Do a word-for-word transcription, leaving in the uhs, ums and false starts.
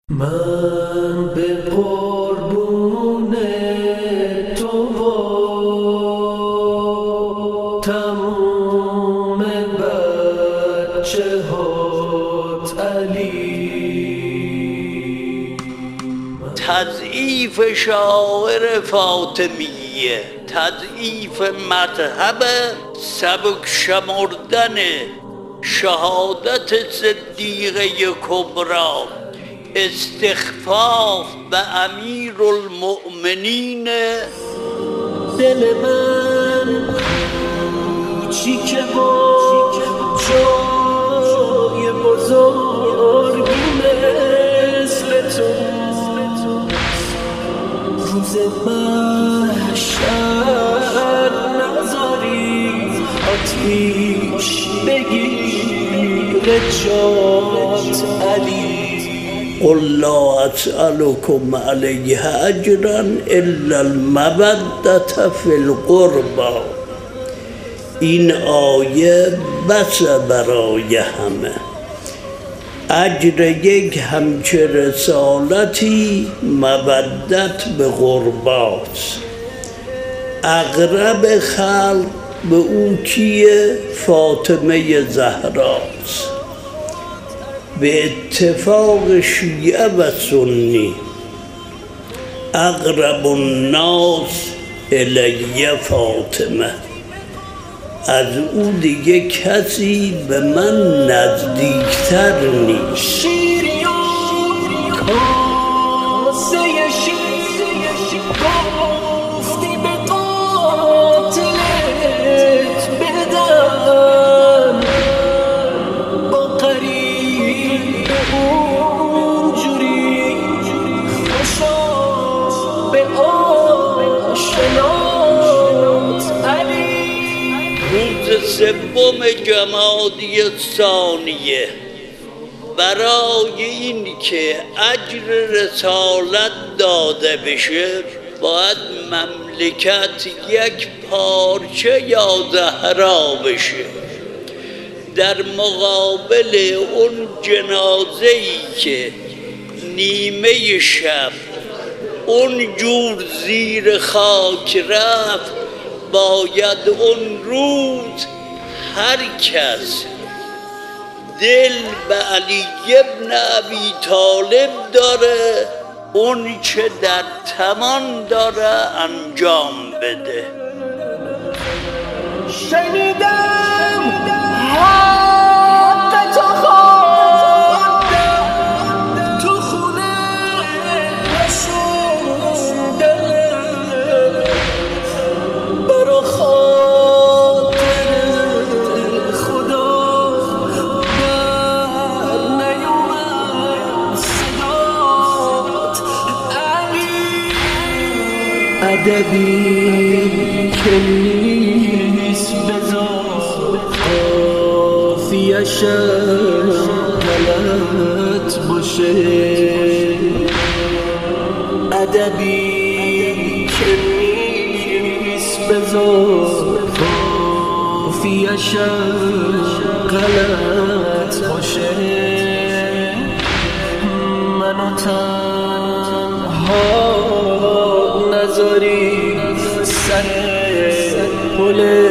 من به قربون تو و تمام بچه هات علی. تضعیف شاعر فاطمیه، تضعیف مذهب، سبک شمردن شهادت صدیقه کبری، استخفاف به امیرالمؤمنین. دل من کوچیکه و جای بزرگی مثل تو، روز محشر نذاری آتیش بگیره جات علی. قل لا اسألكم علیه اجرا الا المودة فی القربى. این آیه بس برای همه. اجر یک همچه رسالتی مودت به قرباست. اقرب خلق به او کیه؟ فاطمه زهراست. به اتفاق شیعه و سنی اقرب الناس الی فاطمه. از او دیگه کسی به من نزدیکتر نیست. شیری و کاسه شیر گفتی به قاتلت بدم، با قریب اونجوری خوشا به آشنات علی. روز سوم جمادی ثانیه برای این که اجر رسالت داده بشه باید مملکت یک پارچه یا زهرا بشه. در مقابل اون جنازه‌ای که نیمه شب اون جور زیر خاک رفت، باید اون روز هر کس دل به علی ابن ابی طالب داره اون چه در توان داره انجام بده. شنیدم حق تو خواندم تو خونه نشونده، برا خاطر خدا بر نیومد صدات علی. ادبی که نیست بذار قافیه‌ش غلط باشه، ادبی که نیست بذار قافیه‌ش غلط باشه. منو تنها نذاری سر پل